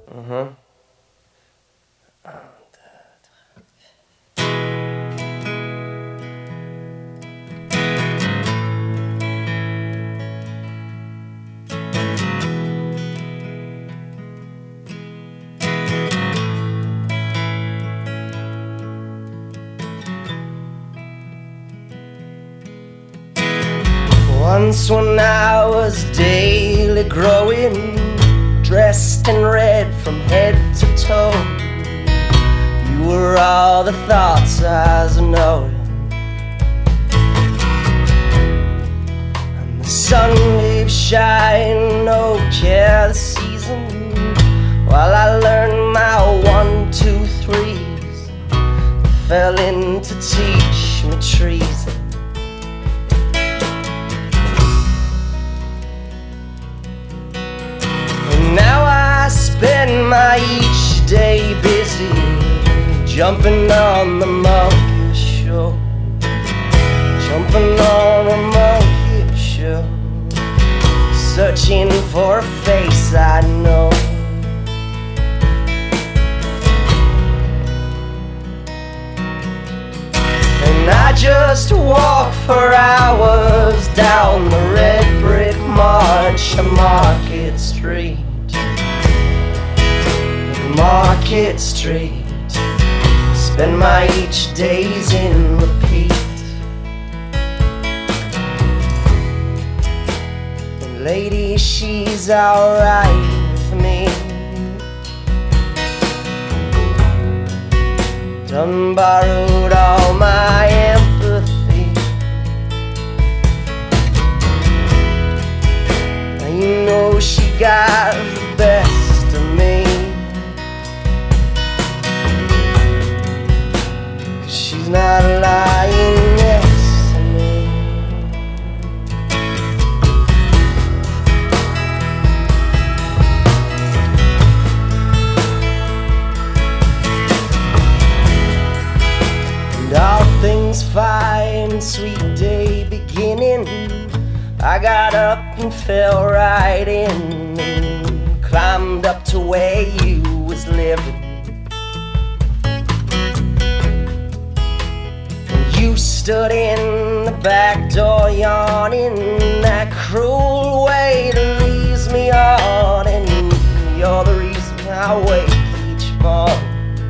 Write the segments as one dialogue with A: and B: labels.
A: Uh-huh. Once when I was daily growing, dressed in red from head to toe, you were all the thoughts I was knowing. And the sun gave shine, no care the season, while I learned my 1, 2, 3s, fell in to teach me treason. Now I spend my each day busy, jumping on the monkey show, jumping on the monkey show, searching for a face I know. And I just walk for hours down the red brick march of Market Street. Market Street, spend my each days in repeat. And lady, she's alright with me. Done borrowed all my empathy. And you know she got the best of me. She's not lying next to me. And all things fine, sweet day beginning, I got up and fell right in, and climbed up to where you was living. You stood in the back door yawning, that cruel way that leaves me on, and you're the reason I wake each morning.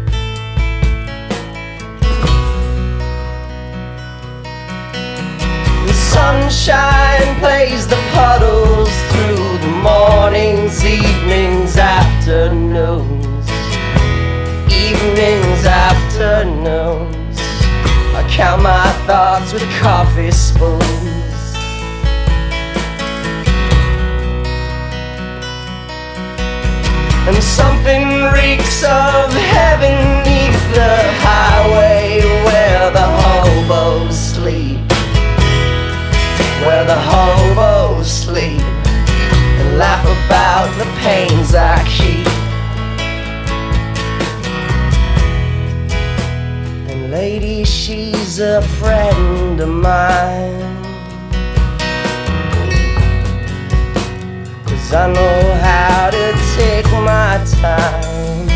A: The sunshine plays the puddles through the mornings, evenings, afternoons, evenings, afternoons. I count my thoughts with coffee spoons. And something reeks of heaven neath the highway where the hobos sleep, where the hobos sleep, and laugh about the pains I keep. Lady, she's a friend of mine, 'cause I know how to take my time.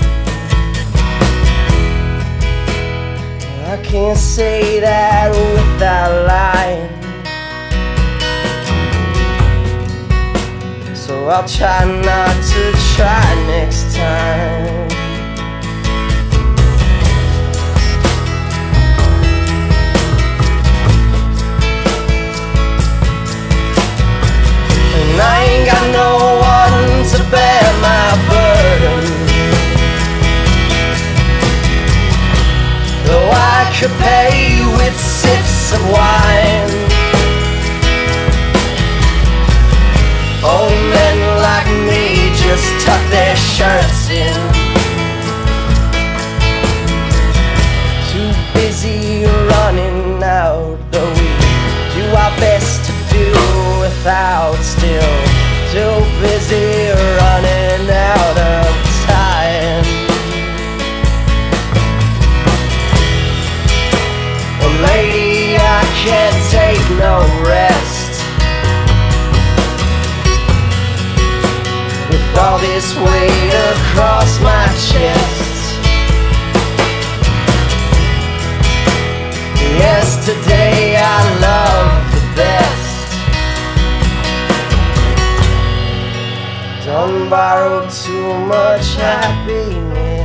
A: I can't say that without lying, so I'll try not to try next time. And I ain't got no one to bear my burden, though I could pay with sips of wine. Old men like me just tuck their shirts in, too busy running out, though we do our best to do without, still too busy running out of time. Well, lady, I can't take no rest with all this weight of across my chest. Yesterday I loved the best. Don't borrow too much happiness.